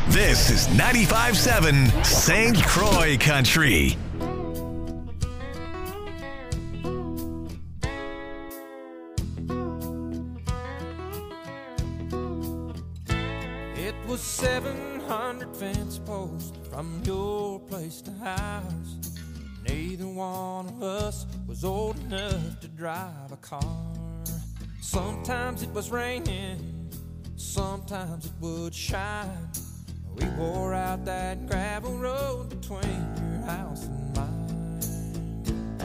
This is 95.7 St. Croix Country. It was 700 fence posts from your place to ours. Neither one of us was old enough to drive a car. Sometimes it was raining, sometimes it would shine. We wore out that gravel road between your house and mine.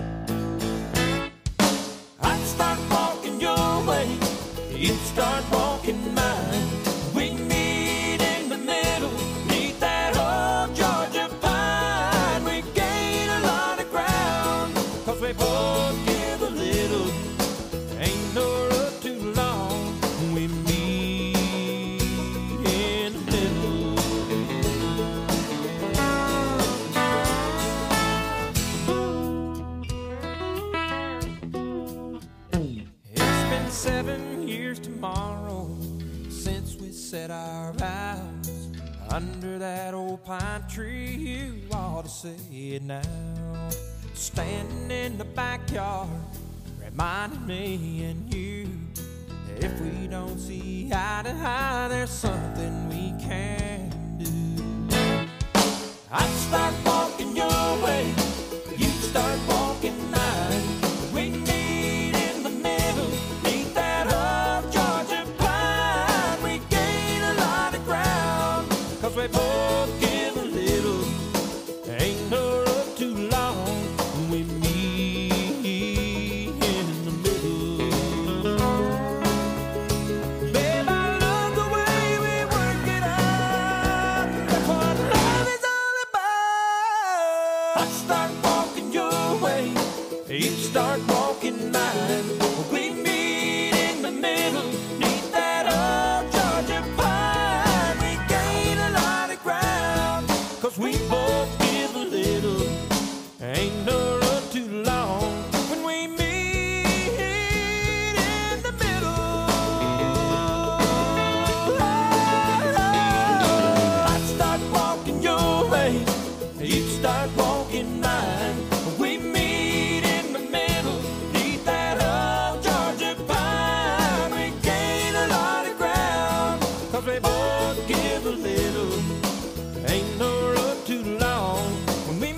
I'd start walking your way, you'd start walking mine. We meet in the middle, neath that old Georgia pine. We gain a lot of ground, 'cause we both give a little. Ain't no road too long, we meet in the middle. It's been 7 years tomorrow since we said our vows under that old pine tree. You ought to say it now. Standing in the backyard, reminding me and you that if we don't see eye to eye, there's something we can do. I'd start walking your way, you'd start walking mine. We meet in the middle, neath that old Georgia pine. We gain a lot of ground, 'cause we both give a little. Ain't no road too long, we meet in the middle. Babe, I love the way we work it out. That's what love is all about. I start walking your way, you start walking mine. We meet in the middle, neath that old Georgia pine. We gain a lot of ground, 'cause we both give a little. Ain't no road too long when we meet in the middle. I'd start walking your way, you'd start walking mine. We meet in the middle, neath that old Georgia pine. We gain a lot of ground, 'cause we both give a little. Ain't no road too long when we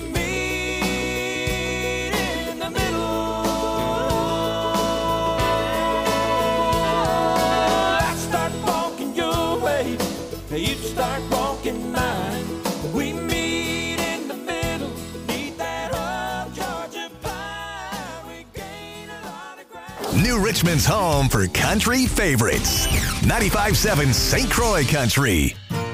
meet in the middle. I start walking your way, you'd start walking mine. We meet in the middle, neath that old Georgia pine. We gain a lot of ground. New Richmond's home for country favorites. 95.7 St. Croix Country.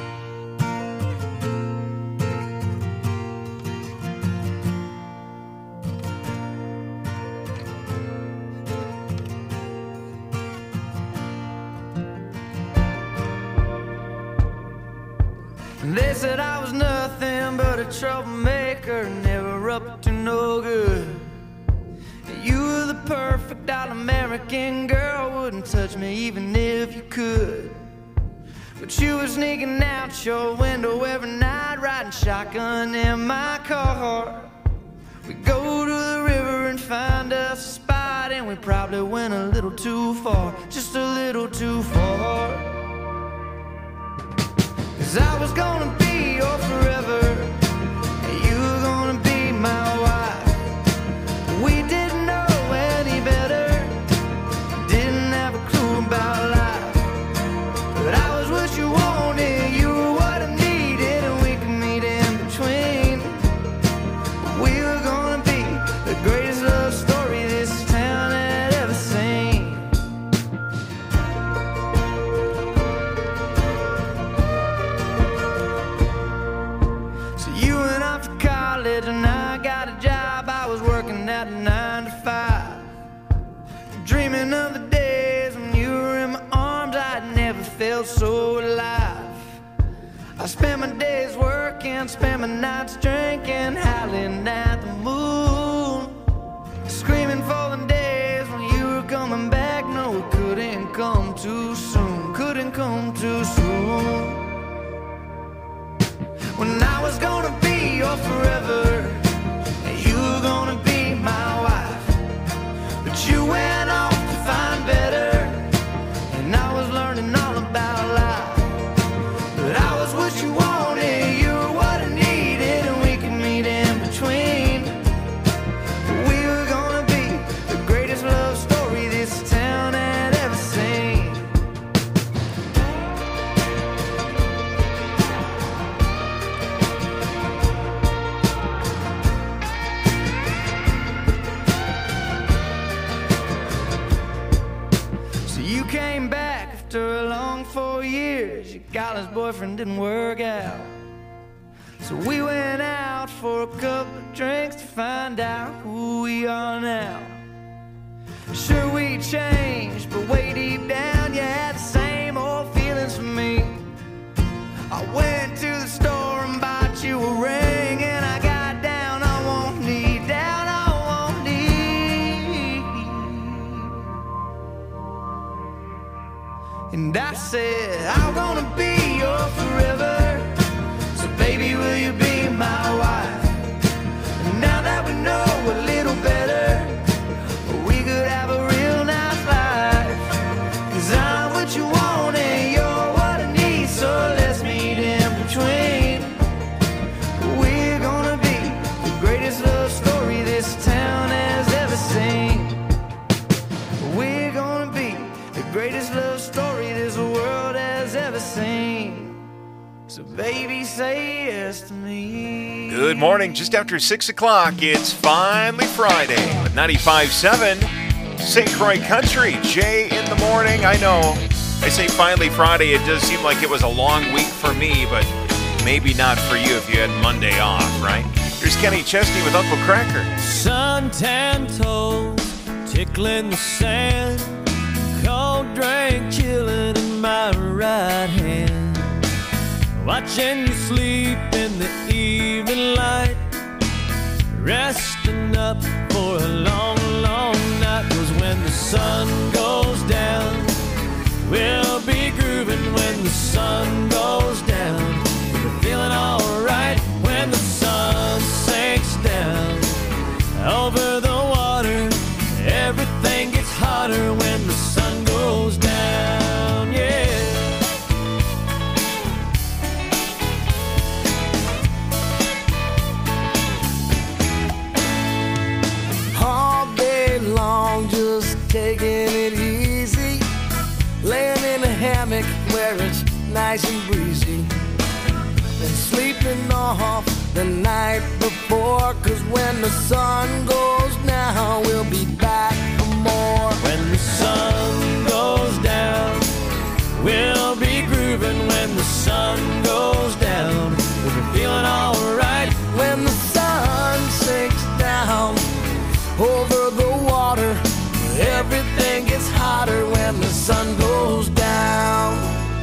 They said I was nothing but a troublemaker, never up to no good. You were the perfect all-American girl, wouldn't touch me even if you could. But you were sneaking out your window every night, riding shotgun in my car. We go to the river and find us a spot, and we probably went a little too far, just a little too far. 'Cause I was gonna be your forever, and you were gonna be my wife. We didn't know any better, didn't have a clue about life. But I was what you wanted, you were what I needed, and we could meet in between. We were gonna be the greatest love story this town had ever seen. So you went off to college and I got a job. I was working at a 9 to 5, dreaming of the days when you were in my arms. I'd never felt so alive. I spent my days working, spent my nights drinking, howling at the moon, screaming for the days when you were coming back. No, it couldn't come too soon, couldn't come too soon. your forever, and you were gonna be my wife. But you went off to find better, and I was learning all about life. But I was what you wanted, you were what I needed, and we could meet in between. We were gonna be the greatest love story this town had ever seen. So you came back after a long 4 years. Your college boyfriend didn't work out. So we went out for a couple of drinks to find out who we are now. Sure, we changed, but way deep down you had the same old feelings for me. I went to the store and bought you a ring, and I got down on one knee, down on one knee. And I said, I'm gonna be your forever. So baby, will you be my wife? And now that we know a little better, we could have a real nice life. 'Cause I'm what you want and you're what I need, so let's meet in between. We're gonna be the greatest love story this town has ever seen. We're gonna be the greatest love story this world has ever seen. So baby, say yes to me. Good morning. Just after 6 o'clock, it's finally Friday with 95.7 St. Croix Country. Jay in the morning. I know I say finally Friday. It does seem like it was a long week for me, but maybe not for you if you had Monday off, right? Here's Kenny Chesney with Uncle Cracker. Suntan toes tickling the sand, cold drink chilling in my right hand, watching you sleep in the evening light, resting up for a long, long night. 'Cause when the sun goes down, we'll be grooving. When the sun goes down, we're feeling alright. When the sun sinks down over the water, everything gets hotter. When the sun goes down, yeah. All day long, just taking it easy, laying in a hammock where it's nice and breezy, and sleeping off the night before. 'Cause when the sun goes down, we'll be back for more. When the sun goes down, we'll be grooving. When the sun goes down, we'll be feeling alright. When the sun sinks down over the water, everything gets hotter. When the sun goes down.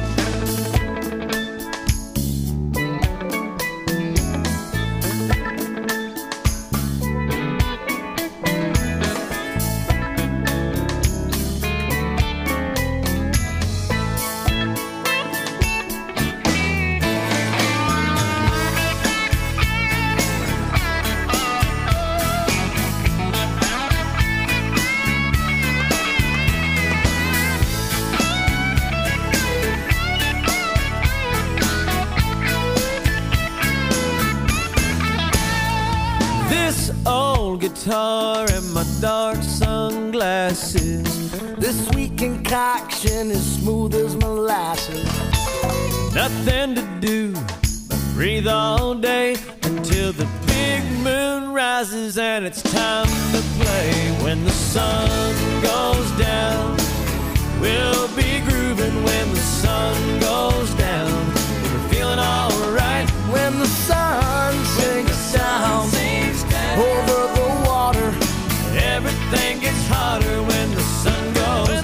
Guitar and my dark sunglasses. This sweet concoction is smooth as molasses. Nothing to do but breathe all day until the big moon rises and it's time to play. When the sun goes down, we'll be grooving. When the sun goes down, we're feeling alright. When the sun sinks down over the water, everything gets hotter. When the sun goes down,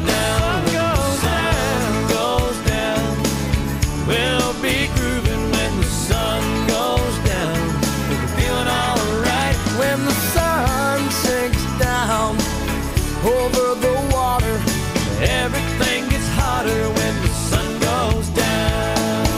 we'll be grooving. When the sun goes down, we're feeling alright. When the sun sinks down over the water, everything gets hotter. When the sun goes down.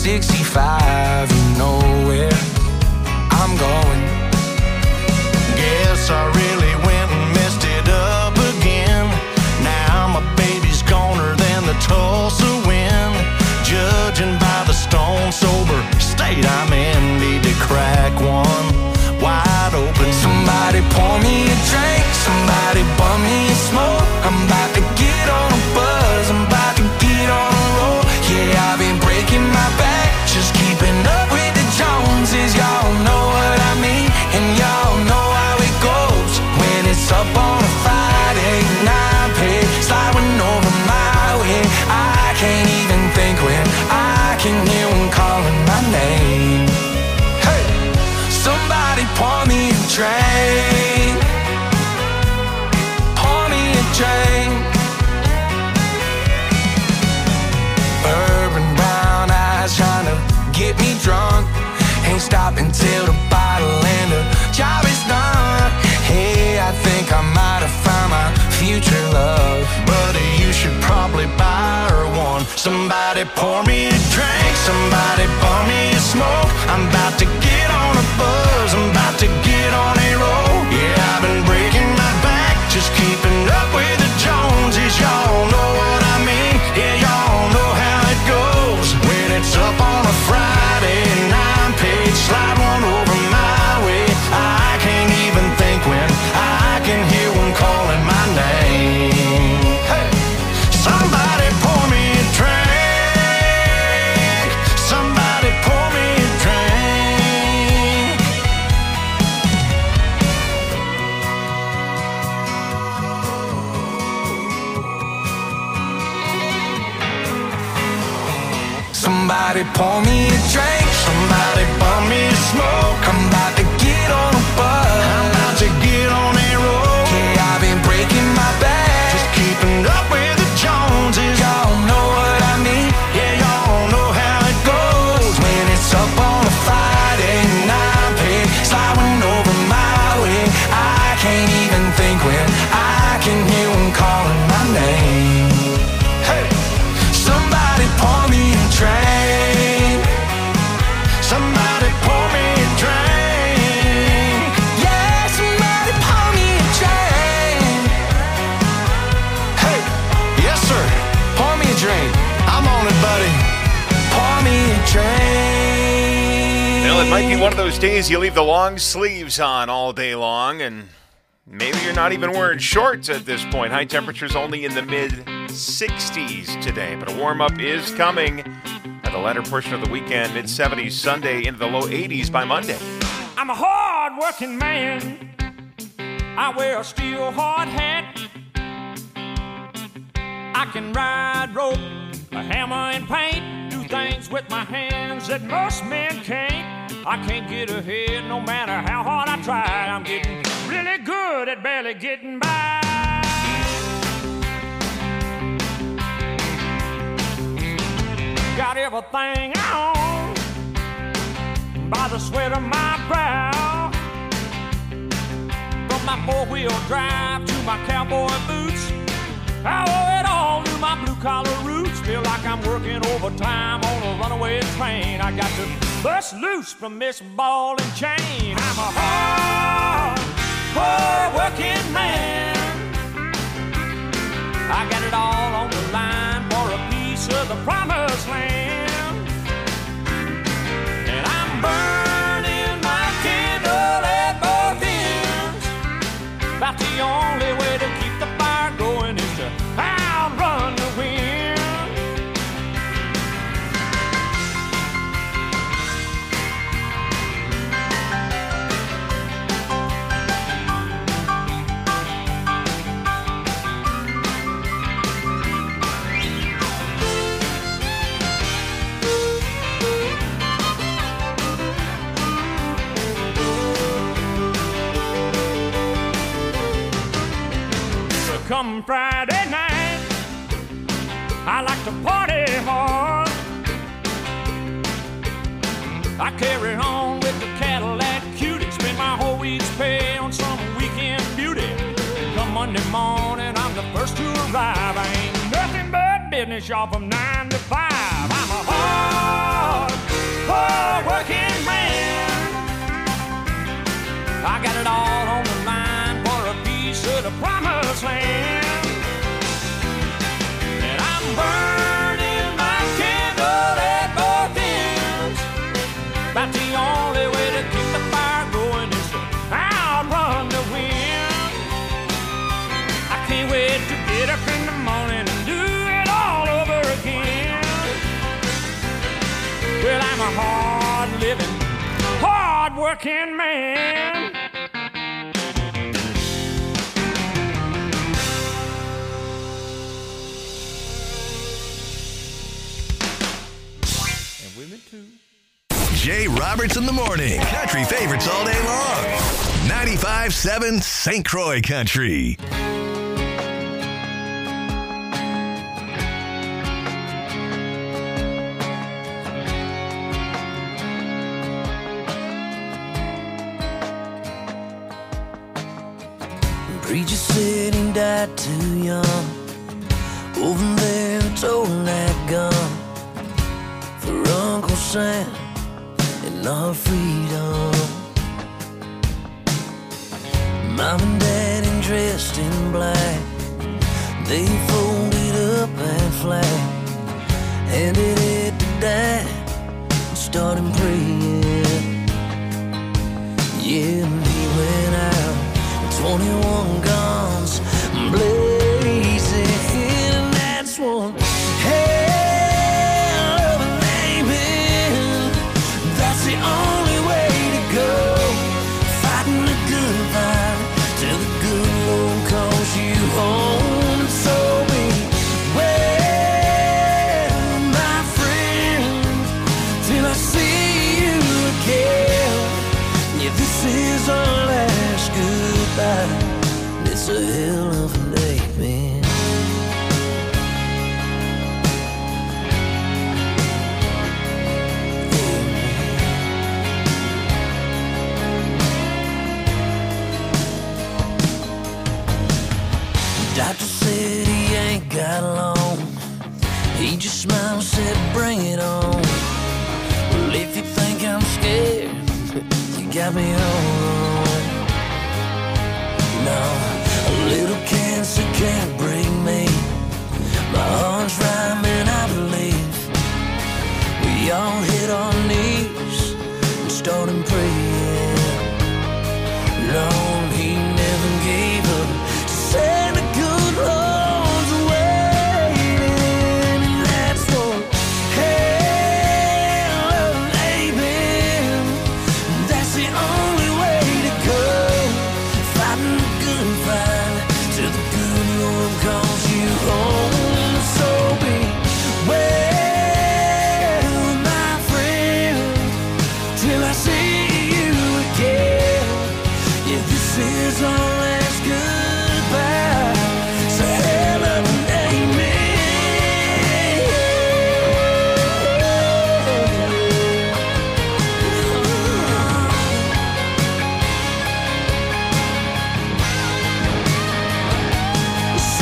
65, you know where I'm going. Guess I really went and messed it up again. Now my baby's goner than the Tulsa wind. Judging by the stone sober state I'm in, need to crack one wide open. Somebody pour me a drink, somebody bum me a smoke. I'm about to get on a buzz, I'm about to get on a roll. Yeah, I've been breaking my back, just keeping up with the Joneses. Y'all know what I mean, and y'all know how it goes. When it's up on a Friday, 9 pay, sliding over my way. I can't even think when I can hear them calling my name. Hey, somebody pour me a drink, pour me a drink. Urban brown eyes trying to get me drunk. Ain't stopping till the bottle and the job is done. Hey, I think I might have found my future love. Buddy, you should probably buy her one. Somebody pour me a drink, somebody pour me a smoke. I'm about to get on a buzz, I'm about to get on a roll. Yeah, I've been breaking my back, just keeping up with the Joneses. Y'all know what I mean, yeah, y'all know how it goes. When it's up on a Friday, 9-page, slide one over my way. I can't even think when I can hear them calling my name. Hey, somebody pour me a drink, somebody pour me a drink. Somebody pour me a drink, somebody pour me a smoke. I'm about to get on a buzz, I'm about to get on a roll. Yeah, I've been breaking my back, just keeping up with the Joneses. Y'all know what I mean, yeah, y'all know how it goes. When it's up on a Friday, 9-pay, sliding over my way. I can't even think when I can hear them calling my name. Hey, somebody pour me a drink, somebody pour me a drink. Yeah, somebody pour me a drink. Hey, yes sir, pour me a drink. I'm on it, buddy. Pour me a drink. Well, it might be one of those days you leave the long sleeves on all day long, and maybe you're not even wearing shorts at this point. High temperatures only in the mid-60s today, but a warm-up is coming at the latter portion of the weekend. Mid-70s Sunday into the low 80s by Monday. I'm a hard-working man. I wear a steel hard hat. I can ride rope, a hammer and paint, do things with my hands that most men can't. I can't get ahead no matter how hard I try. I'm getting really good at barely getting by. Got everything I own by the sweat of my brow. From my four-wheel drive to my cowboy boots, I owe it all to my blue-collar roots. Feel like I'm working overtime on a runaway train. I got to bust loose from this ball and chain. I'm a hard-working man. I got it all on the line for a piece of the promised land. And I'm burning my candle at both ends. About the only way to keep the fire going is to outrun the wind. Come Friday night, I like to party hard. I carry on with the Cadillac Cutie, spend my whole week's pay on some weekend beauty. Come Monday morning, I'm the first to arrive. I ain't nothing but business, y'all, from 9 to 5. I'm a hard-working man. And women too. Jay Roberts in the morning. Country favorites all day long. 95.7 St. Croix Country. Preacher said he died too young. Over there, told that gun for Uncle Sam and our freedom. Mom and Dad dressed in black, they folded up and flat, handed it to Dad and started praying. Yeah, and he went out, 21 guns blazing, and that's one hell of an amen. That's the only way to go, fighting the good fight till the good Lord calls you home. And so beware, my friend, till I see you again. Yeah, this is our last goodbye. It's a hell of an amen. Doctor said he ain't got long. He just smiled and said, bring it on. Well, if you think I'm scared, you got me all wrong. No, a little cancer can't break me. My heart's rhyming, I believe. We all hit our knees and started praying. Lord, he never gave up. Said the good Lord's waiting, and that's one hell of an amen. That's the only way to go, fighting the good fight till the good Lord calls you home. So beware, my friend, till I see you again. Yeah, this is our last goodbye. It's a hell of an amen. So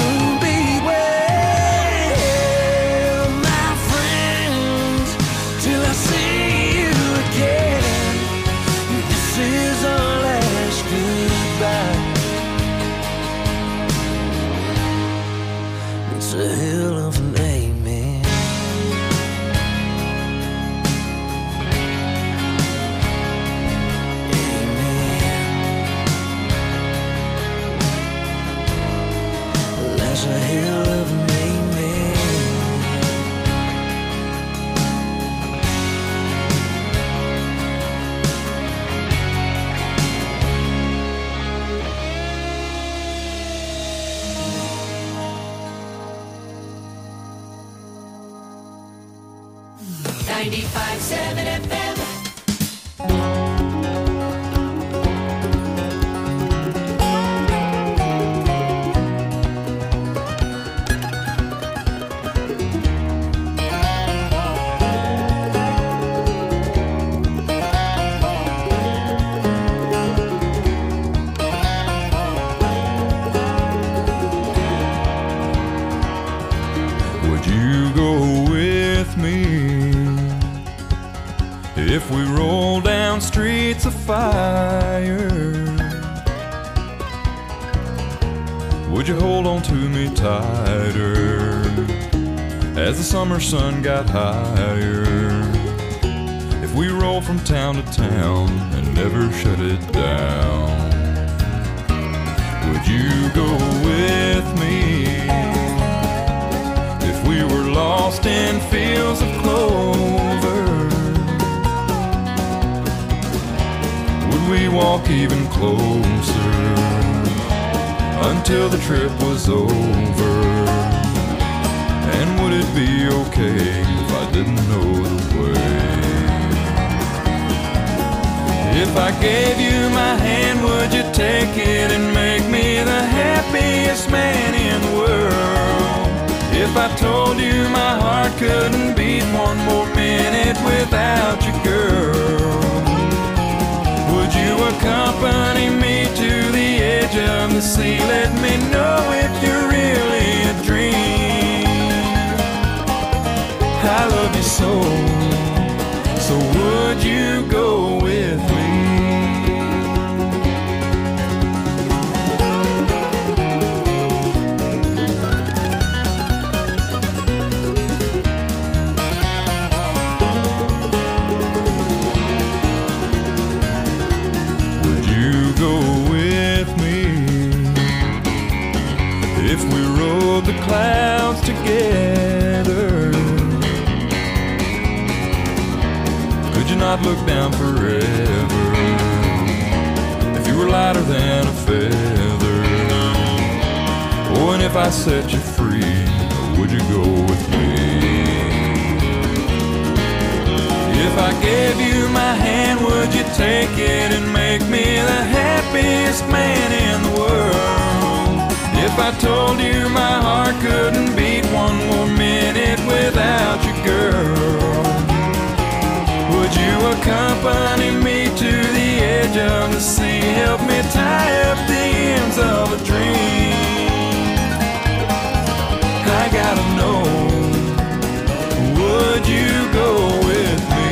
beware, my friend, till I see you again. This is our last goodbye. It's a hell of an amen. Amen. That's a hell of an amen. Would you go with me if we roll down streets of fire? Would you hold on to me tighter as the summer sun got higher? If we roll from town to town and never shut it down, would you go with me if we were lost in fields of clover? would we walk even closer until the trip was over? And would it be okay if I didn't know the way? If I gave you my hand, would you take it and make me the happiest man in the world? If I told you my heart couldn't beat one more minute without you, girl, would you accompany me to the edge of the sea? Let me know if you're really a dream. I love you so, so would you go with me? The clouds together, could you not look down forever? If you were lighter than a feather, oh, and if I set you free, would you go with me? If I gave you my hand, would you take it and make me the happiest man in the world? If I told you my heart couldn't beat one more minute without you, girl, would you accompany me to the edge of the sea? Help me tie up the ends of a dream. I gotta know, would you go with me?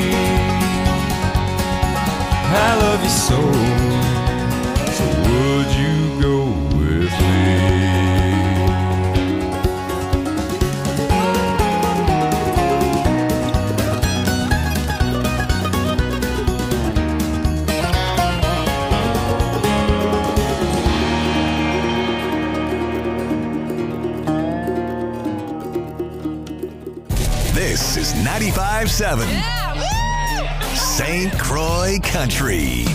I love you so, so would you go with me? This is 95.7 St. Croix Country.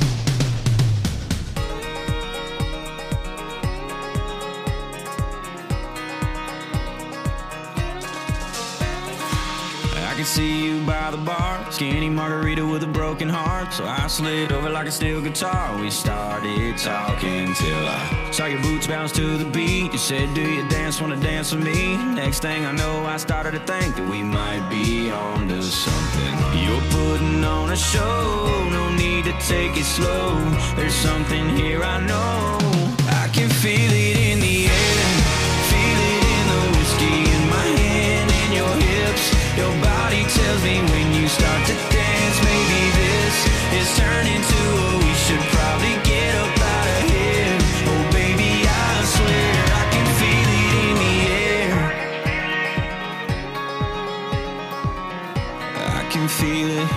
I can see you by the bar, skinny margarita with a broken heart. So I slid over like a steel guitar. We started talking till I saw your boots bounce to the beat. You said, do you wanna dance with me? Next thing I know, I started to think that we might be on to something. You're putting on a show, no need to take it slow. There's something here I know. I can feel it in the air, feel it in the whiskey in my hand and your hips. Your body tells me when you start to dance, maybe this is turning to a we should probably get up out of here. Oh baby, I swear I can feel it in the air. I can feel it.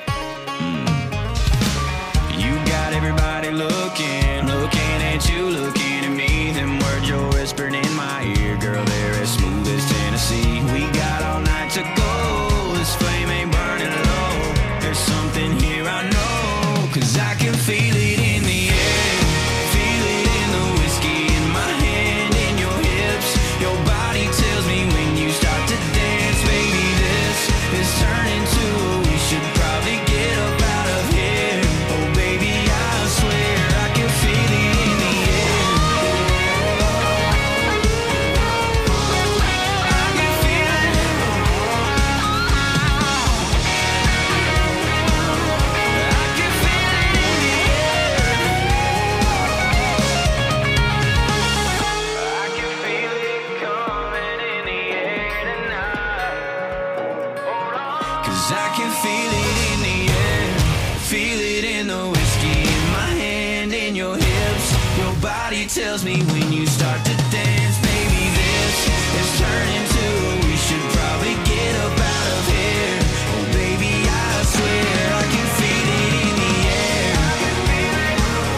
You got everybody looking at you, looking at me. Them words you're whispering in my ear, girl, they're as smooth as Tennessee. We got all night to go, this flame ain't burning low. There's something here I know, 'cause I can feel it in the air, feel it in the whiskey in my hand and your hips. Your body tells me when you start to dance, baby, this is turning to we should probably get up out of here. Oh baby, I swear I can feel it in the air. I can feel it. I can feel it in the air. I can feel it coming in the air tonight. Hold on. 'Cause I can feel it in the air, feel it in the whiskey in my hand and your hips. Your body tells me when you start to dance, baby, this is turning to we should probably get up out of here. Oh baby, I swear I can feel it in the air. I can feel it.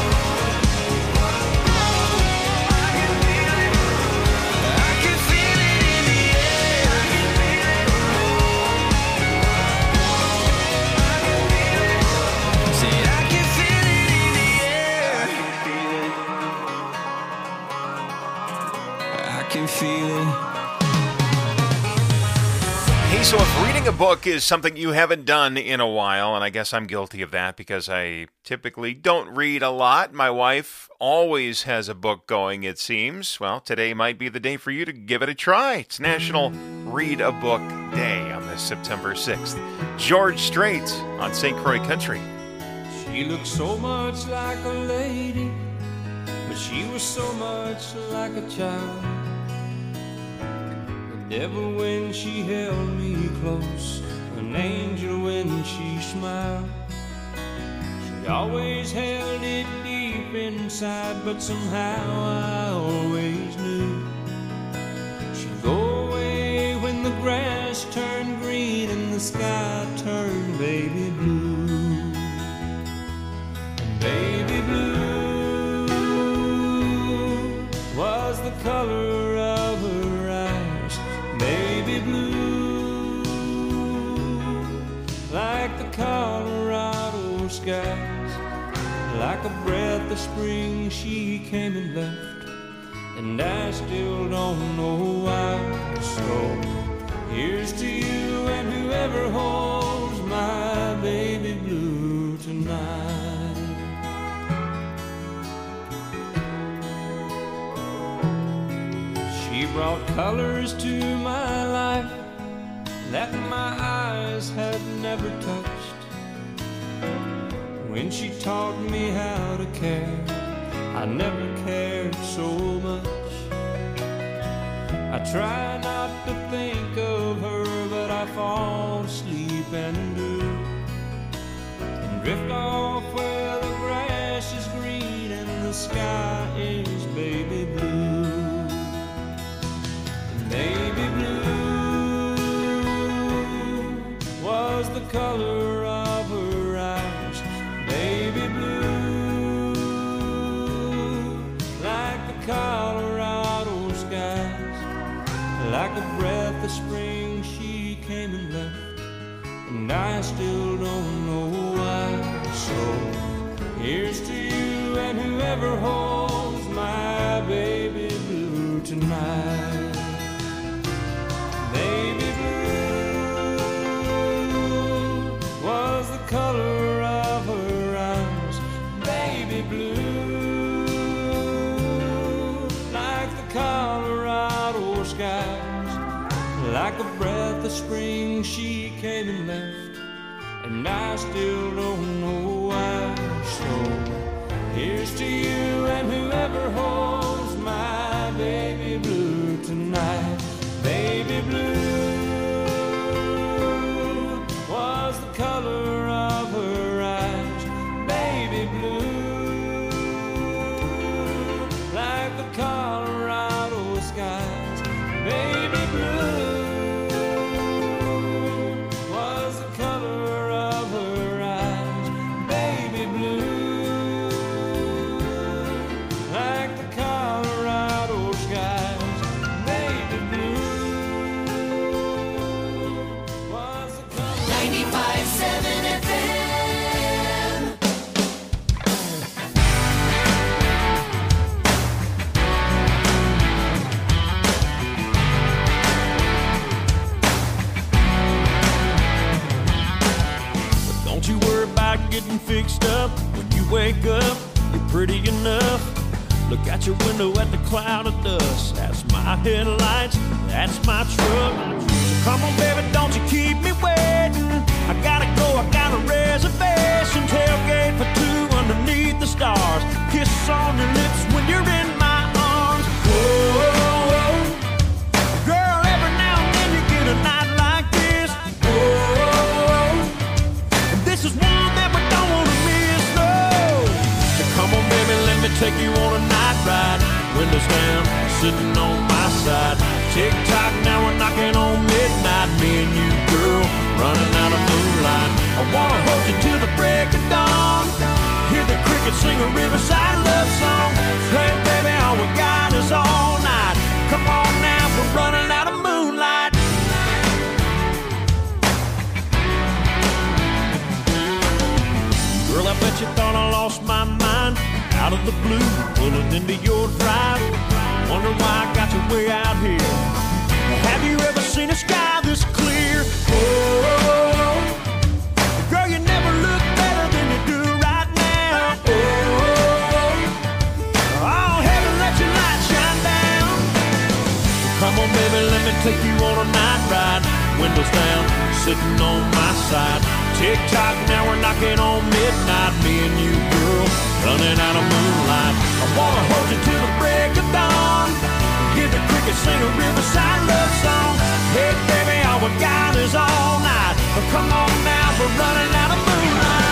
I can feel it in the air. I can feel it. Said I can feel So if reading a book is something you haven't done in a while, and I guess I'm guilty of that because I typically don't read a lot. My wife always has a book going, it seems. Well, today might be the day for you to give it a try. It's National Read a Book Day on this September 6th. George Strait on St. Croix Country. She looked so much like a lady, but she was so much like a child. The devil when she held me close, an angel when she smiled. She always held it deep inside, but somehow I always knew she'd go away when the grass turned green and the sky turned baby blue. And baby blue was the color of her eyes. Baby blue, like the Colorado skies, like a breath of spring she came and left, and I still don't know why. So here's to you and whoever holds my baby blue tonight. She brought colors to my life that my eyes had never touched. When she taught me how to care, I never cared so much. I try not to think of her, but I fall asleep and do, and drift off where the grass is green and the sky is baby blue. Baby blue was the color of her eyes. Baby blue, like the Colorado skies, like a breath of spring she came and left, and I still don't know why. So here's to you and whoever holds my baby blue tonight. Baby blue was the color of her eyes. Baby blue, like the Colorado skies, like a breath of spring she came and left, and I still don't know why. So here's to you and whoever holds my baby blue tonight. Baby blue was the color of her eyes. Baby blue, like the Colorado skies. Baby blue was the color of her eyes. Baby blue, like the Colorado skies. Baby blue. 95.7 FM. But don't you worry about getting fixed up. When you wake up, you're pretty enough. Look out your window at the cloud of dust. That's my headlights, that's my truck. So come on, baby, don't you keep me waiting. I gotta go, I got a reservation. Tailgate for two underneath the stars. Kiss on your lips when you're in my arms. Whoa, girl, every now and then you get a night like this. Whoa, and this is one that we don't wanna miss, no. So come on, baby, let me take you on a night ride. Windows down, sitting on my side. Tick-tock, now we're knocking on midnight. Me and you, girl, running out of moonlight. I wanna hold you till the break of dawn. Hear the crickets sing a riverside love song. Hey, baby, all we got is all night. Come on now, we're running out of moonlight. Girl, I bet you thought I lost my mind. Out of the blue, pulling into your drive. Wonder why I got you way out here. Have you ever seen a sky this clear. Oh, girl, you never look better than you do right now. Oh, heaven, let your light shine down. Come on, baby, let me take you on a night ride. Windows down, sitting on my side. Tick-tock, now we're knocking on midnight. Me and you, girl, running out of moonlight. I wanna hold you till the break of dawn. Hear the crickets sing a riverside love song. Hey, baby, all we got is all night. But come on now, we're running out of moonlight.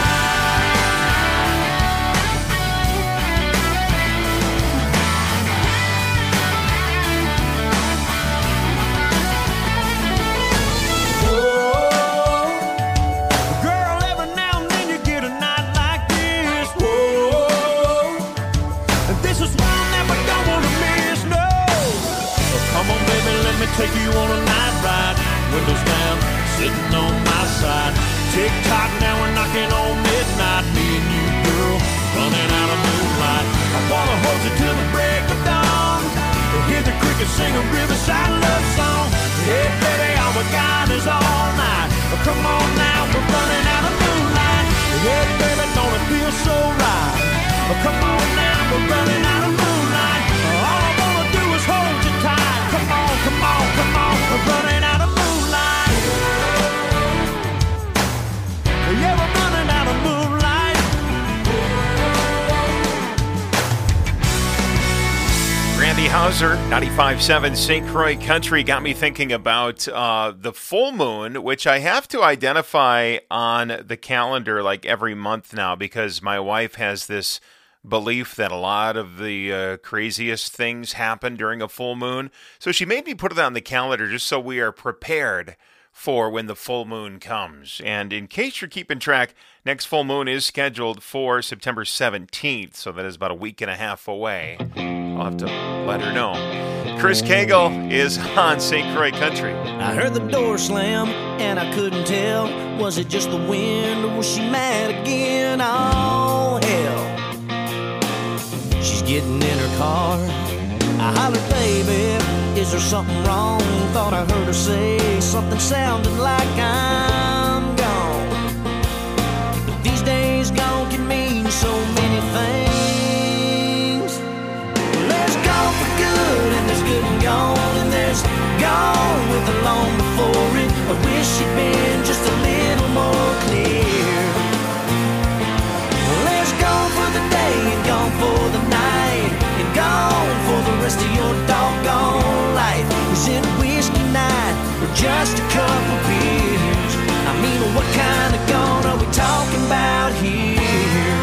Take you on a night ride, windows down, sitting on my side. Tick-tock, now we're knocking on midnight. Me and you, girl, running out of moonlight. I wanna hold you till the break of dawn. Hear the crickets sing a riverside love song. Hey, baby, all we got is all night. But come on now, we're running out of moonlight. Hey, baby, don't it feel so right? But come on now, we're running out of moonlight. All I wanna do is hold you tight. Come on, come on, come on, we're running out of moonlight. Yeah, we're running out of moonlight. Randy Hauser, 95.7 St. Croix Country, got me thinking about the full moon, which I have to identify on the calendar like every month now because my wife has this belief that a lot of the craziest things happen during a full moon. So she made me put it on the calendar just so we are prepared for when the full moon comes. And in case you're keeping track, next full moon is scheduled for September 17th, so that is about a week and a half away. I'll have to let her know. Chris Cagle is on St. Croix Country. I heard the door slam, and I couldn't tell. Was it just the wind, or was she mad again? Oh, hell. She's getting in her car. I hollered, baby, is there something wrong? Thought I heard her say something sounding like I'm gone. But these days gone can mean so many things. There's gone for good, and there's good and gone, and there's gone with the long before it. I wish she'd been just a little more clear. There's gone for the day and gone for the night, and gone for the rest of your doggone life. Is it whiskey night or just a couple beers? I mean, what kind of gone are we talking about here?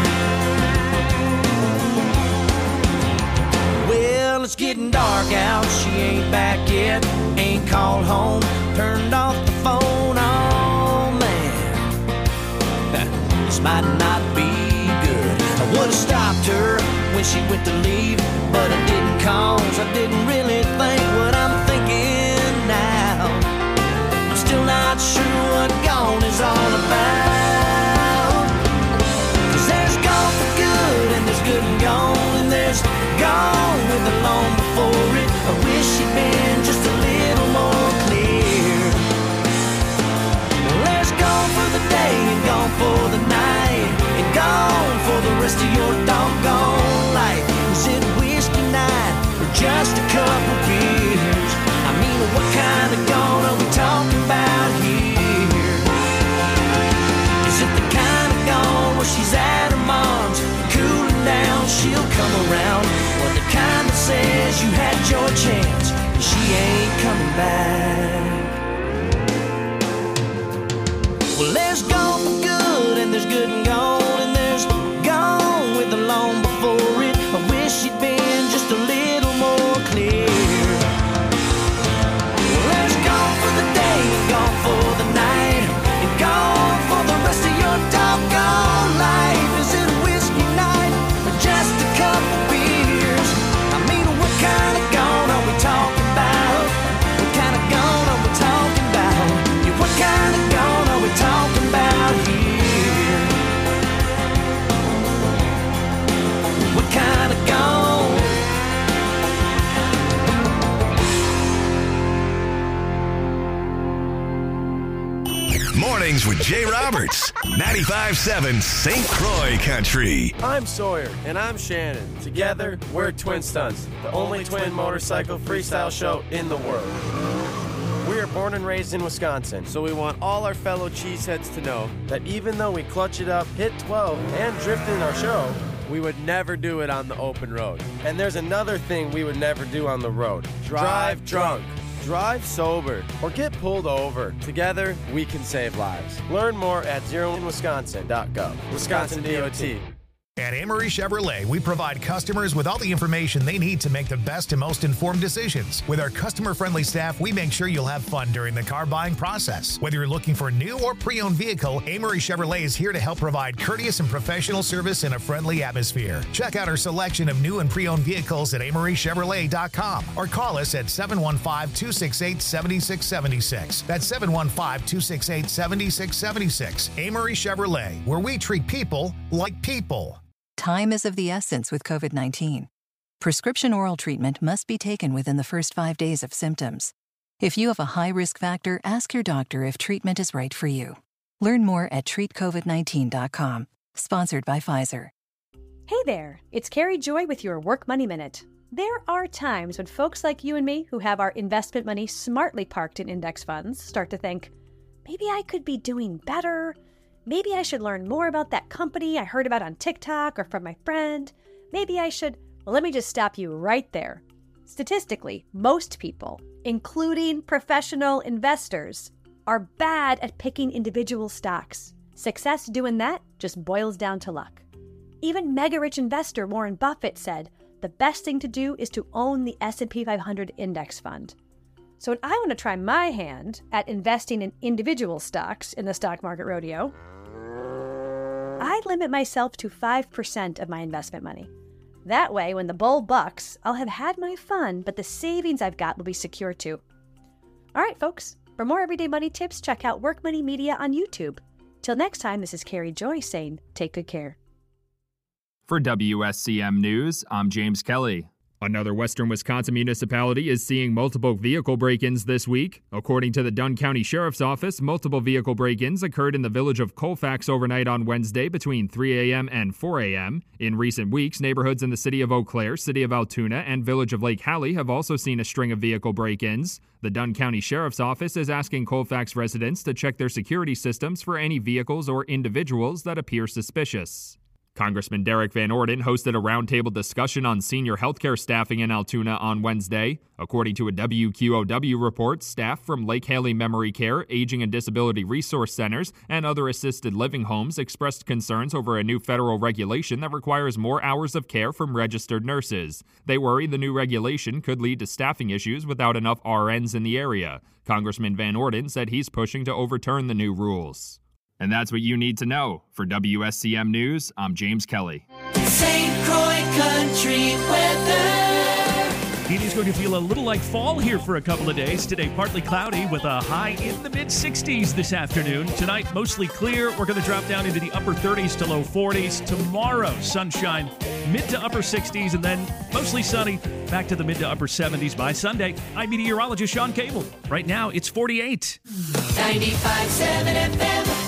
Well, it's getting dark out, she ain't back yet, ain't called home, turned off the phone, oh man. This might not be good. I would've stopped her when she went to leave, but I didn't cause I didn't really think what I'm thinking now. I'm still not sure what gone is all about. 'Cause there's gone for good, and there's good and gone, and there's gone with the long before it. I wish she'd been just a little more clear. There's gone for the day and gone for the night, and gone for the rest of your doggone life. Is it whiskey night or just a couple beers? I mean, what kind of gone are we talking about here? Is it the kind of gone where she's at her mom's, cooling down, she'll come around? Or the kind that says you had your chance and she ain't coming back? Well, there's gone for good, and there's good and gone, and there's gone with the long before it. I wish she'd been just a little more clear. Well, there's gone for the day and gone for the night, and gone for the rest of your doggone life. Is it a whiskey night or just a couple beers? I mean, what kind of gone are we talking about? What kind of gone are we talking about? Yeah, what kind of gone are we talking about Mornings with Jay Roberts. 95.7 St. Croix Country. I'm Sawyer. And I'm Shannon. Together, we're Twin Stunts, the only twin motorcycle freestyle show in the world. We are born and raised in Wisconsin, so we want all our fellow cheeseheads to know that even though we clutch it up, hit 12, and drift in our show, we would never do it on the open road. And there's another thing we would never do on the road. Drive drunk. Drive sober. Or get pulled over. Together, we can save lives. Learn more at zeroinwisconsin.gov. Wisconsin DOT. At Amory Chevrolet, we provide customers with all the information they need to make the best and most informed decisions. With our customer-friendly staff, we make sure you'll have fun during the car buying process. Whether you're looking for a new or pre-owned vehicle, Amory Chevrolet is here to help provide courteous and professional service in a friendly atmosphere. Check out our selection of new and pre-owned vehicles at AmoryChevrolet.com or call us at 715-268-7676. That's 715-268-7676. Amory Chevrolet, where we treat people like people. Time is of the essence with COVID-19. Prescription oral treatment must be taken within the first 5 days of symptoms. If you have a high risk factor, ask your doctor if treatment is right for you. Learn more at treatcovid19.com. Sponsored by Pfizer. Hey there, it's Carrie Joy with your Work Money Minute. There are times when folks like you and me who have our investment money smartly parked in index funds start to think, maybe I could be doing better. Maybe I should learn more about that company I heard about on TikTok or from my friend. Maybe I should... Well, let me just stop you right there. Statistically, most people, including professional investors, are bad at picking individual stocks. Success doing that just boils down to luck. Even mega-rich investor Warren Buffett said the best thing to do is to own the S&P 500 index fund. So when I want to try my hand at investing in individual stocks in the stock market rodeo, I limit myself to 5% of my investment money. That way, when the bull bucks, I'll have had my fun, but the savings I've got will be secure too. All right, folks, for more everyday money tips, check out Work Money Media on YouTube. Till next time, this is Carrie Joy saying, take good care. For WSCM News, I'm James Kelly. Another western Wisconsin municipality is seeing multiple vehicle break-ins this week. According to the Dunn County Sheriff's Office, multiple vehicle break-ins occurred in the village of Colfax overnight on Wednesday between 3 a.m. and 4 a.m. In recent weeks, neighborhoods in the city of Eau Claire, city of Altoona, and village of Lake Hallie have also seen a string of vehicle break-ins. The Dunn County Sheriff's Office is asking Colfax residents to check their security systems for any vehicles or individuals that appear suspicious. Congressman Derek Van Orden hosted a roundtable discussion on senior healthcare staffing in Altoona on Wednesday. According to a WQOW report, staff from Lake Hallie Memory Care, Aging and Disability Resource Centers, and other assisted living homes expressed concerns over a new federal regulation that requires more hours of care from registered nurses. They worry the new regulation could lead to staffing issues without enough RNs in the area. Congressman Van Orden said he's pushing to overturn the new rules. And that's what you need to know. For WSCM News, I'm James Kelly. St. Croix Country weather. It is going to feel a little like fall here for a couple of days. Today, partly cloudy with a high in the mid-60s this afternoon. Tonight, mostly clear. We're going to drop down into the upper 30s to low 40s. Tomorrow, sunshine, mid to upper 60s, and then mostly sunny, back to the mid to upper 70s by Sunday. I'm meteorologist Sean Cable. Right now, it's 48. 95.7 FM.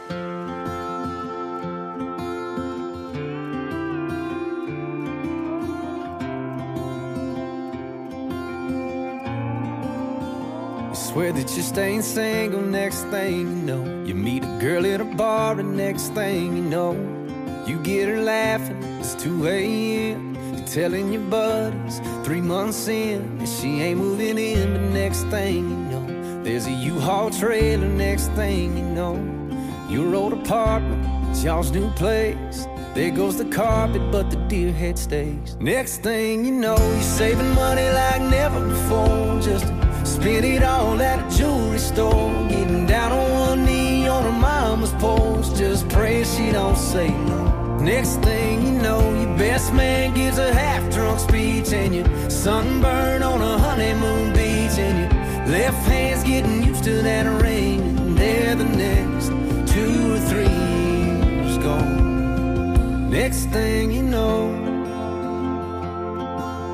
Swear that you're staying single, next thing you know, you meet a girl at a bar, and next thing you know, you get her laughing, it's 2 a.m. You're telling your buddies 3 months in, and she ain't moving in, but next thing you know, there's a U-Haul trailer, next thing you know, your old apartment, it's y'all's new place. There goes the carpet, but the deer head stays. Next thing you know, you're saving money like never before, just spend it all at a jewelry store, getting down on one knee on her mama's porch, just praying she don't say no. Next thing you know, your best man gives a half-drunk speech, and you're sunburned on a honeymoon beach, and your left hand's getting used to that ring, and there the next 2 or 3 years gone. Next thing you know,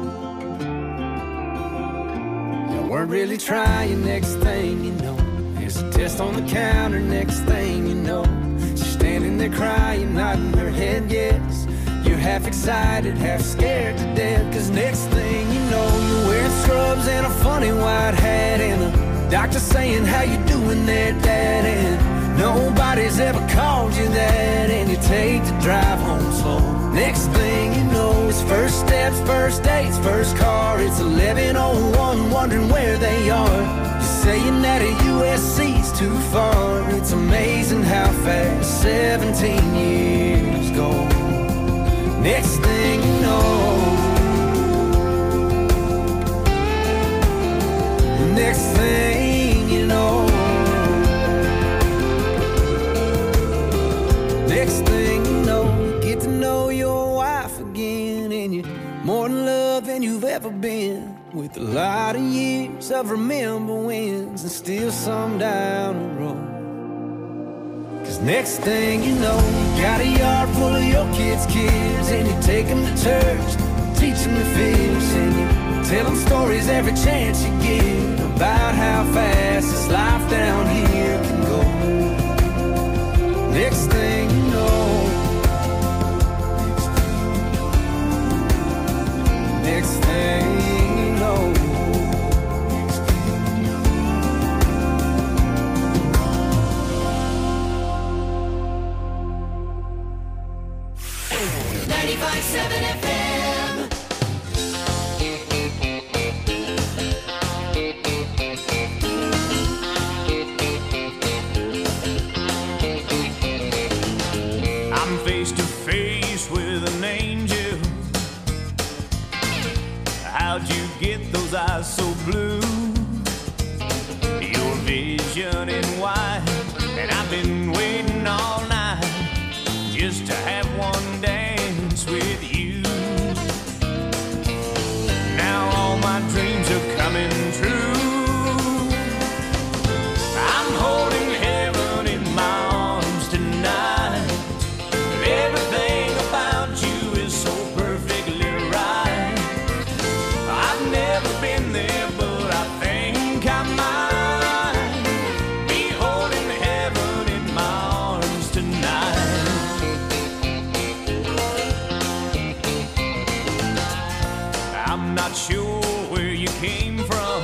weren't really trying, next thing you know, there's Puts a test on the counter, next thing you know, she's standing there crying, nodding her head yes. You're half excited, half scared to death, cause next thing you know, you're wearing scrubs and a funny white hat, and the doctor saying, how you doing there, Dad? And nobody's ever called you that, and you take the drive home slow. Next thing you know, it's first steps, first dates, first car. It's 11:01, wondering where they are. You're saying that a USC's too far. It's amazing how fast 17 years go. Next thing you know, next thing you know, next thing you know, you get to know your wife again, and you're more in love than you've ever been, with a lot of years of remember wins and still some down the road. Cause next thing you know, you got a yard full of your kids' kids, and you take them to church, teach them to fish, and you tell them stories every chance you get about how fast this life down here can go. Next thing you know, next thing you know, 95.7 FM. I'm face to face with an angel. How'd you get those eyes so blue? Your vision in white, and I've been waiting all night just to have one dance with you. Now all my dreams are coming true. I'm holding heaven in my arms tonight. Everything about you is so perfectly right. I've never been there, but I think I might be holding heaven in my arms tonight. I'm not sure where you came from,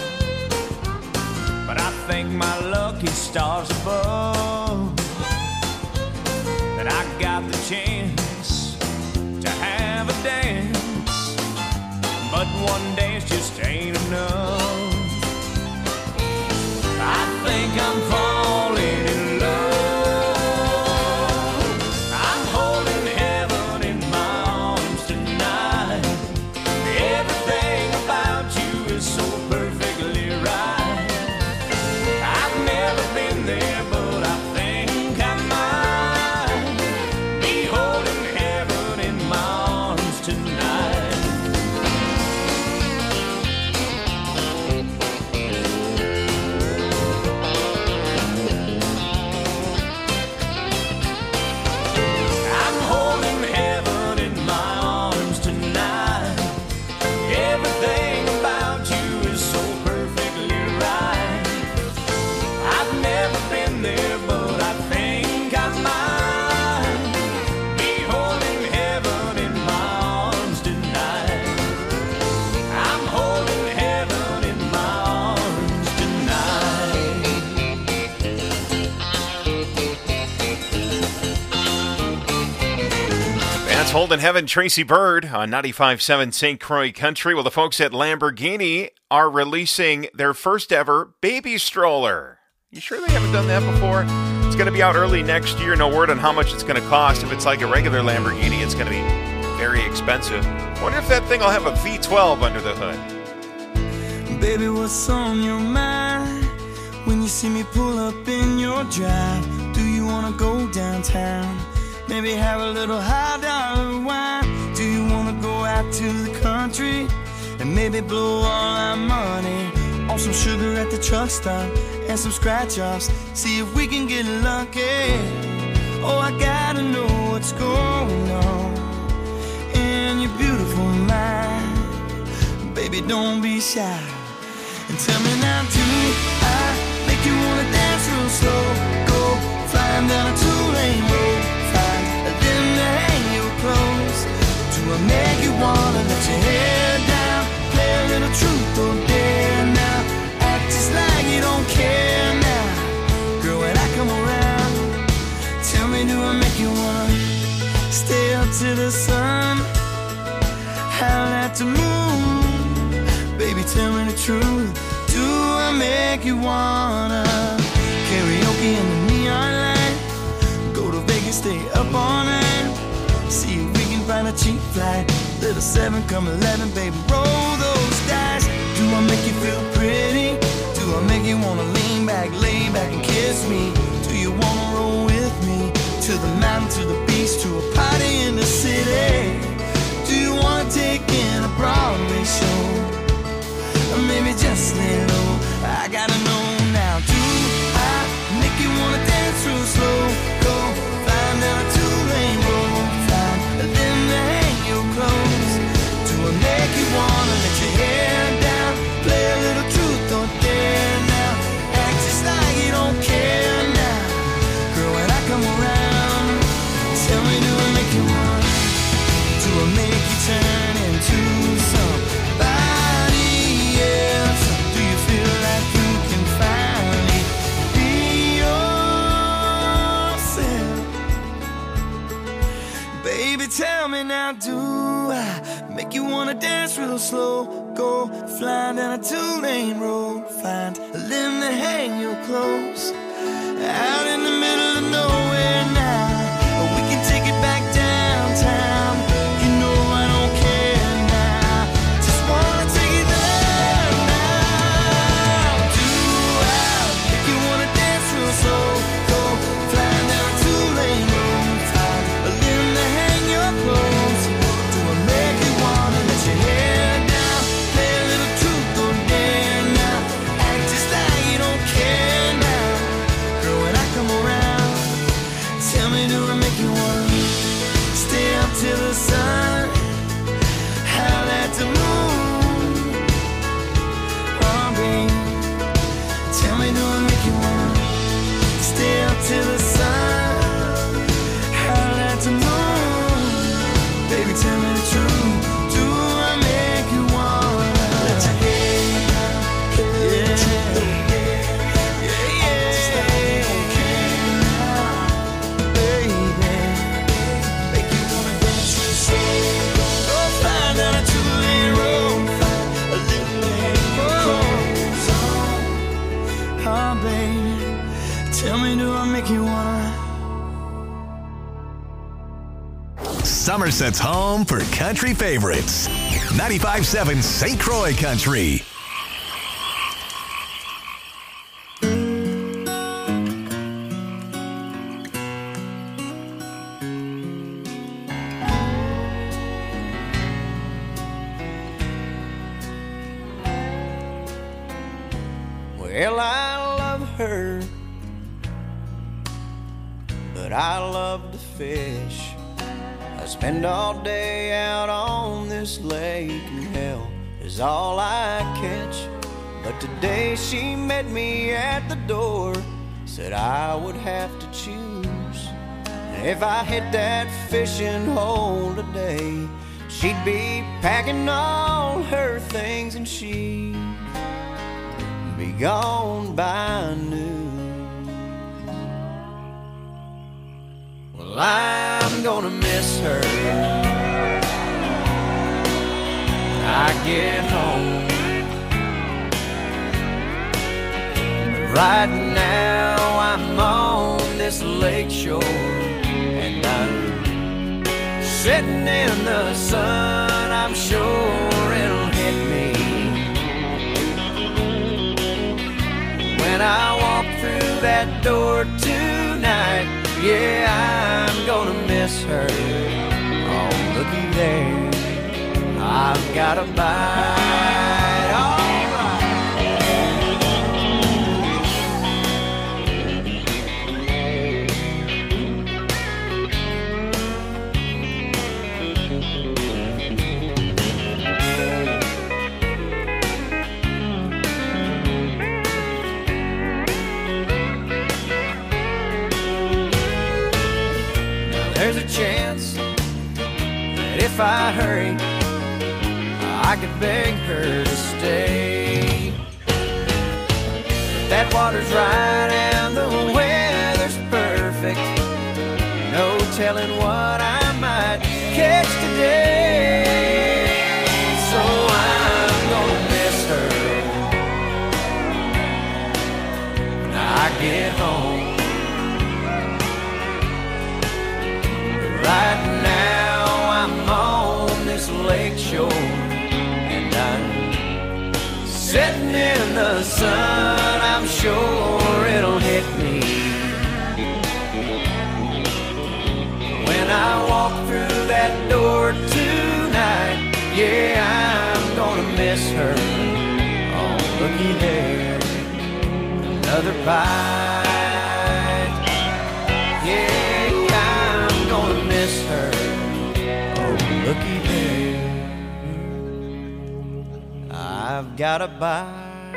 but I thank my lucky stars above that I got the chance to have a dance, but one dance just ain't enough. I think I'm falling in love. I'm holding heaven in my arms tonight. Everything about you is so perfectly right. I've never been there, but I think I might be holding heaven in my arms tonight. I'm holding heaven in my arms tonight. Everything about you is so perfectly right. I've never been there, but I think I might be holding heaven in my arms tonight. I'm holding heaven in my arms That's Holding Heaven, Tracy Bird on 95.7 St. Croix Country. Well, the folks at Lamborghini are releasing their first ever baby stroller. You sure they haven't done that before? It's going to be out early next year. No word on how much it's going to cost. If it's like a regular Lamborghini, it's going to be very expensive. Wonder if that thing will have a V12 under the hood. baby, what's on your mind? When you see me pull up in your drive, do you wanna go downtown? Maybe have a little high dollar wine. Do you wanna go out to the country and maybe blow all our money on some sugar at the truck stop and some scratch offs? See if we can get lucky. Oh, I gotta know what's going on in your beautiful mind. Baby, don't be shy and tell me now, do I make you wanna dance? slow, go flying down a two-lane road. Find a limb to hang your clothes. Do I make you wanna let your hair down? Play a little truth or dare now. Act just like you don't care now. Girl, when I come around, tell me, do I make you wanna stay up to the sun? Howl at the moon. Baby, tell me the truth. Do I make you wanna karaoke in the neon light? Go to Vegas, stay up all night. See if we can find a cheap flight. Little 7, come 11, baby, roll those dice. Do I make you feel pretty? Do I make you wanna lean back, lay back and kiss me? Do you wanna roll with me? To the mountain, to the beach, to a party in the city? Do you wanna take in a Broadway show? Or maybe just lay low? I gotta know now. Do I make you wanna dance real slow? Go flying down a two-lane road. Find a limb to hang your clothes. Do I make you wanna let your hair down? Play a little truth or dare now. Act just like you don't care now. Girl, when I come around, tell me, do I make you want? Do I make you turn into somebody else? Do you feel like you can finally be yourself? Baby, tell me now, do I make you wanna dance real slow? Go flying down a two-lane road. Find a limb to hang your clothes. Out in the middle of nowhere now. We can take it back downtown. You know I don't care now. Just wanna take it there now. Do I make you wanna dance real slow? Go flying down a two-lane road. Find a limb to hang your clothes. Do I make you wanna let your hair down? Play a little truth or dare now. Act just like you don't care now. Girl, when I come around, tell me, do I make you wanna stay up till the sun? Howl at the moon. Oh, babe, tell me, do I make you wanna stay up till the sun? Howl at the moon. Baby, tell me the truth. Do I make you wanna let your hair down? Yeah, yeah, yeah. Just like you don't care now, baby. Make you wanna dance real slow. Go flying down a two-lane road. Find a little lane clothes on. Oh, baby, tell me, do I make you wanna? Somerset's home for country favorites. 95.7 St. Croix Country. Well, I love her, but I love to fish. I spend all day out on this lake, and hell is all I catch. But today she met me at the door, said I would have to choose. And if I hit that fishing hole today, she'd be packing all her things and she'd be gone by noon. Well, I'm gonna miss her when I get home. Right now I'm on this lake shore, and I'm sitting in the sun. I'm sure it'll hit me when I walk through that door tonight. Yeah, I'm gonna miss her. Oh, looky there, I've got a bite. All if I hurry, I could beg her to stay. That water's right and the weather's perfect. No telling what I might catch today. So I'm gonna miss her when I get home. Right now I'm on this lake shore, and I'm sitting in the sun. I'm sure it'll hit me when I walk through that door tonight. Yeah, I'm gonna miss her. Oh, looky there, another bite. Yeah, I'm gonna miss her. Oh, looky there, I've got a bite.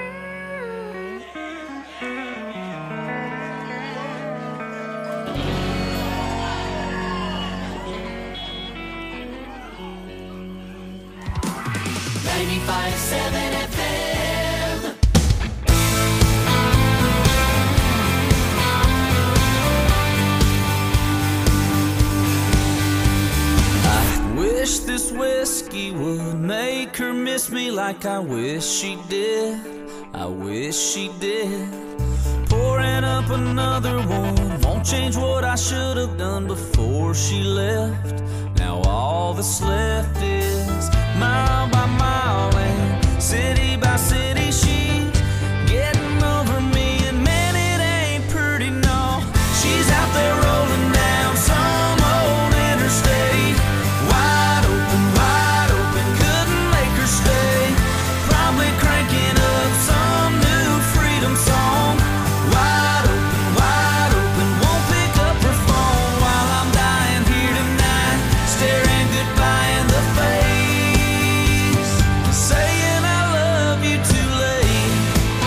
Wish this whiskey would make her miss me like I wish she did. I wish she did. Pouring up another one won't change what I should have done before she left. Now all that's left is mile by mile and city by city. She's getting over me, and man, it ain't pretty, no. She's out there rolling down some old interstate. Wide open, couldn't make her stay. Probably cranking up some new freedom song. Wide open, won't pick up her phone while I'm dying here tonight, staring goodbye in the face, saying I love you too late.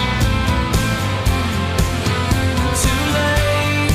Too late.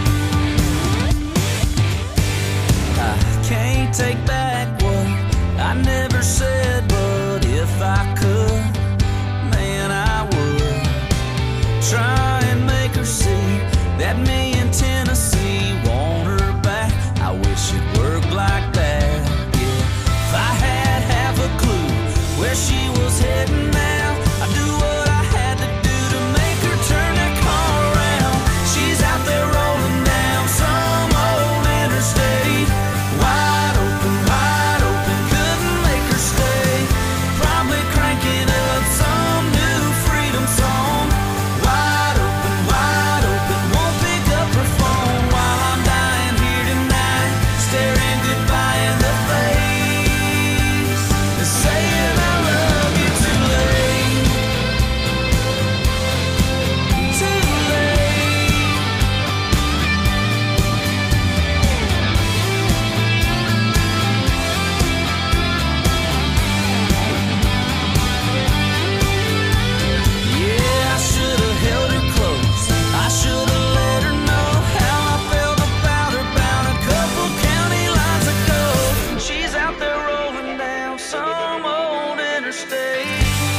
I can't take back what I never said, but if I could, man, I would try and make her see that me in Tennessee want her back. I wish it worked like that, yeah. If I had half a clue where she was heading now, I'd do what I had to do to make her turn that car around. She's out there rolling down some old interstate. Wide open, couldn't make her stay. Probably cranking up some new freedom song. Wide open, won't pick up her phone while I'm dying here tonight, staring goodbye in the face, saying I love you too late. Too late. Yeah, I should have held her close. I should have let her know how I felt about her bound a couple county lines ago. She's out there rolling down some old interstate.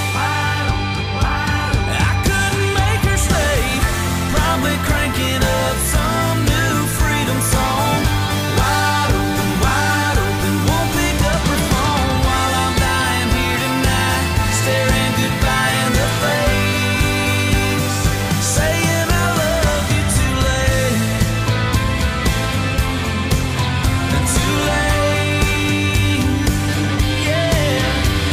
I couldn't make her stay. Probably cranking up some new freedom song. Wide open, won't pick up her phone while I'm dying here tonight, staring goodbye in the face, saying I love you too late. Too late, yeah.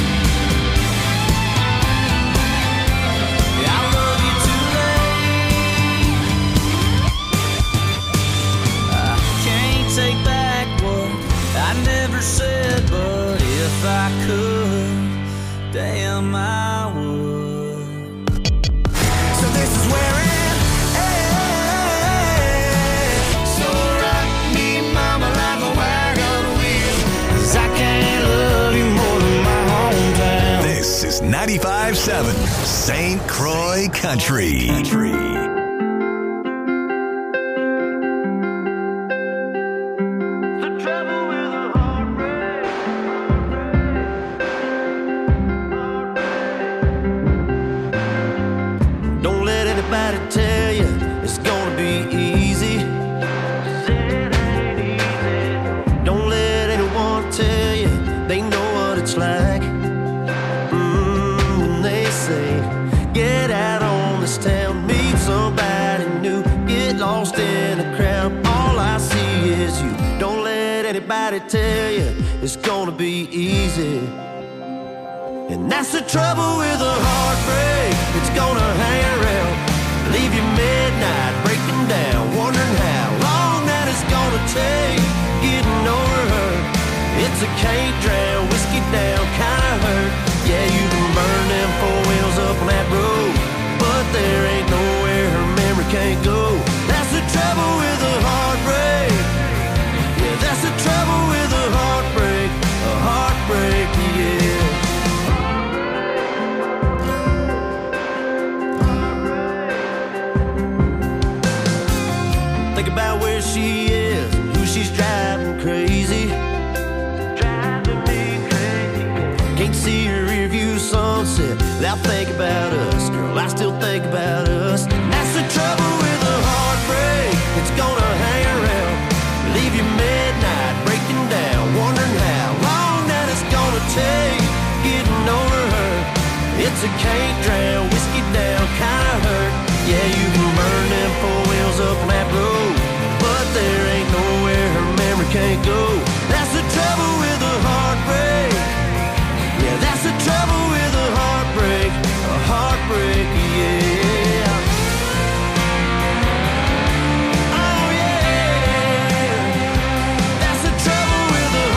I love you too late. I can't take back what I never said, but if I could, damn, I would. So this is where it ends. So rock me, mama, like a wagon wheel, 'cause I can't love you more than my hometown. This is 95.7 St. Croix Country. The trouble with a heartbreak nobody tell you it's gonna be easy. And that's the trouble with a heartbreak. It's gonna hang around, leave you midnight breaking down, wondering how long that it's gonna take getting over her. It's a can't drown, whiskey down kind of hurt. Yeah, you can burn them four wheels up on that road, but there ain't nowhere her memory can't go. That's the trouble with a heartbreak. Yeah, that's the trouble with a heartbreak. A heartbreak, yeah. Think about where she is, who she's driving crazy. Driving me crazy. Can't see her rear view sunset without thinking about us. Girl, I still think about us. And that's the trouble with a heartbreak. It's gonna hang around, leave you midnight breaking down, wondering how long that it's gonna take getting over her. It's a can't drown, whiskey down kind of hurt. Yeah, you can burn them four wheels up on that road, but there ain't nowhere her memory can't go. That's the trouble with a heartbreak. Yeah, that's the trouble with a heartbreak. A heartbreak, yeah. Oh yeah, that's the trouble with a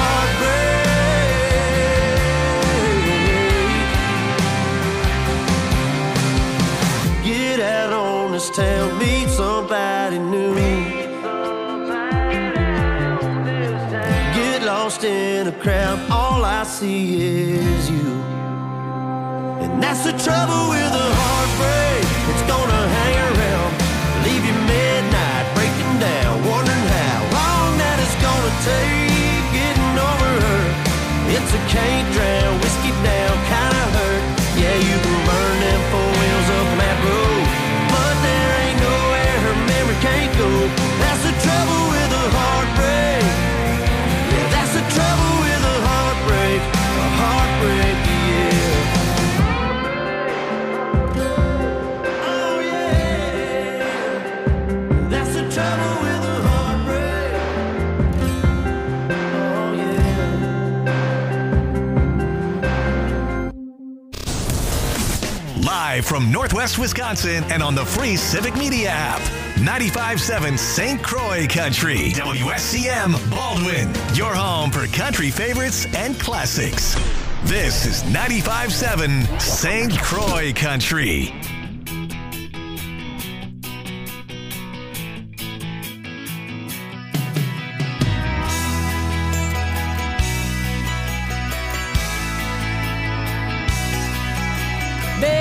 heartbreak. Get out on this town, meet somebody new. Get lost in a crowd, all I see is you. And that's the trouble with a heartbreak. It's gonna hang around, leave you midnight breaking down, wondering how long that it's gonna take getting over her. It's a can't drown, whiskey down kind of hurt. Yeah, you can burn them four wheels up on that road, but there ain't nowhere her memory can't go. That's the trouble with a heartbreak. Yeah, that's the trouble with a heartbreak. A heartbreak, yeah. Oh yeah, that's the trouble with a heartbreak. Oh yeah. Live from Northwest Wisconsin and on the free Civic Media app. 95.7 St. Croix Country. WSCM Baldwin. Your home for country favorites and classics. This is 95.7 St. Croix Country.